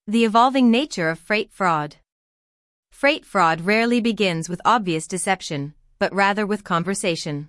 The evolving nature of freight fraud. Freight fraud rarely begins with obvious deception, but rather with conversation.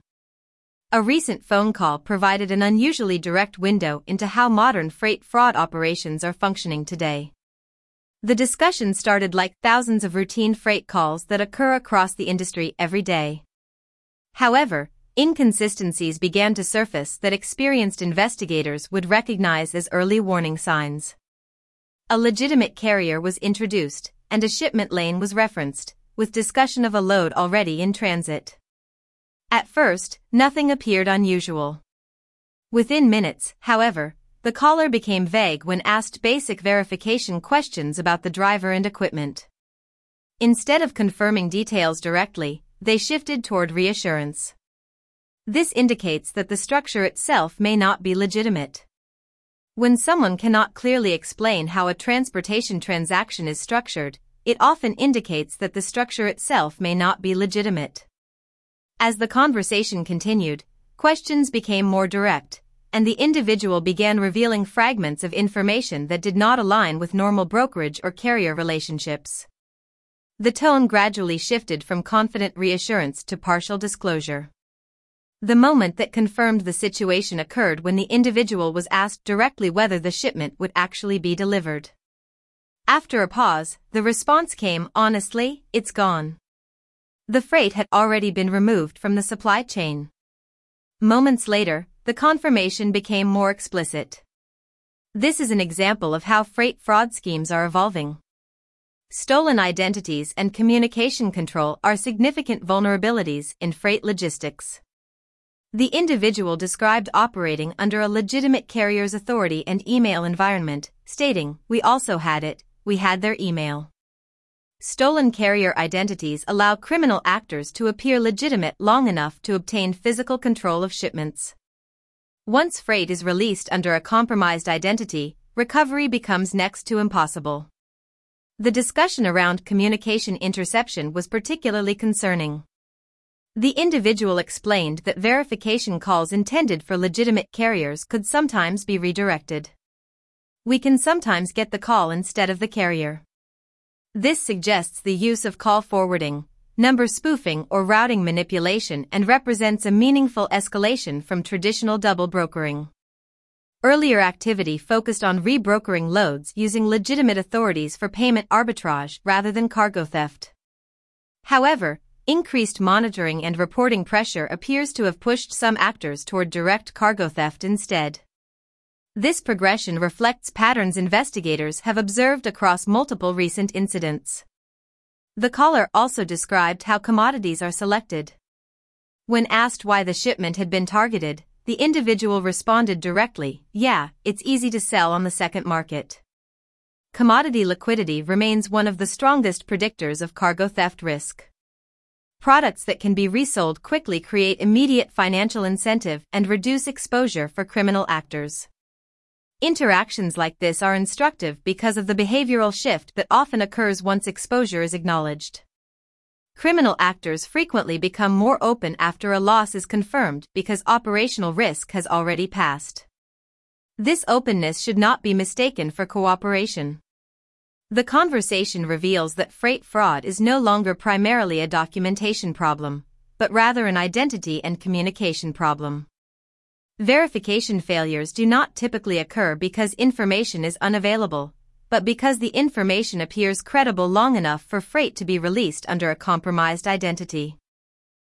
A recent phone call provided an unusually direct window into how modern freight fraud operations are functioning today. The discussion started like thousands of routine freight calls that occur across the industry every day. However, inconsistencies began to surface that experienced investigators would recognize as early warning signs. A legitimate carrier was introduced, and a shipment lane was referenced, with discussion of a load already in transit. At first, nothing appeared unusual. Within minutes, however, the caller became vague when asked basic verification questions about the driver and equipment. Instead of confirming details directly, they shifted toward reassurance. This indicates that the structure itself may not be legitimate. When someone cannot clearly explain how a transportation transaction is structured, it often indicates that the structure itself may not be legitimate. As the conversation continued, questions became more direct, and the individual began revealing fragments of information that did not align with normal brokerage or carrier relationships. The tone gradually shifted from confident reassurance to partial disclosure. The moment that confirmed the situation occurred when the individual was asked directly whether the shipment would actually be delivered. After a pause, the response came, "Honestly, it's gone." The freight had already been removed from the supply chain. Moments later, the confirmation became more explicit. This is an example of how freight fraud schemes are evolving. Stolen identities and communication control are significant vulnerabilities in freight logistics. The individual described operating under a legitimate carrier's authority and email environment, stating, "We also had it, we had their email." Stolen carrier identities allow criminal actors to appear legitimate long enough to obtain physical control of shipments. Once freight is released under a compromised identity, recovery becomes next to impossible. The discussion around communication interception was particularly concerning. The individual explained that verification calls intended for legitimate carriers could sometimes be redirected. "We can sometimes get the call instead of the carrier." This suggests the use of call forwarding, number spoofing or routing manipulation and represents a meaningful escalation from traditional double brokering. Earlier activity focused on rebrokering loads using legitimate authorities for payment arbitrage rather than cargo theft. However, increased monitoring and reporting pressure appears to have pushed some actors toward direct cargo theft instead. This progression reflects patterns investigators have observed across multiple recent incidents. The caller also described how commodities are selected. When asked why the shipment had been targeted, the individual responded directly, "Yeah, it's easy to sell on the second market." Commodity liquidity remains one of the strongest predictors of cargo theft risk. Products that can be resold quickly create immediate financial incentive and reduce exposure for criminal actors. Interactions like this are instructive because of the behavioral shift that often occurs once exposure is acknowledged. Criminal actors frequently become more open after a loss is confirmed because operational risk has already passed. This openness should not be mistaken for cooperation. The conversation reveals that freight fraud is no longer primarily a documentation problem, but rather an identity and communication problem. Verification failures do not typically occur because information is unavailable, but because the information appears credible long enough for freight to be released under a compromised identity.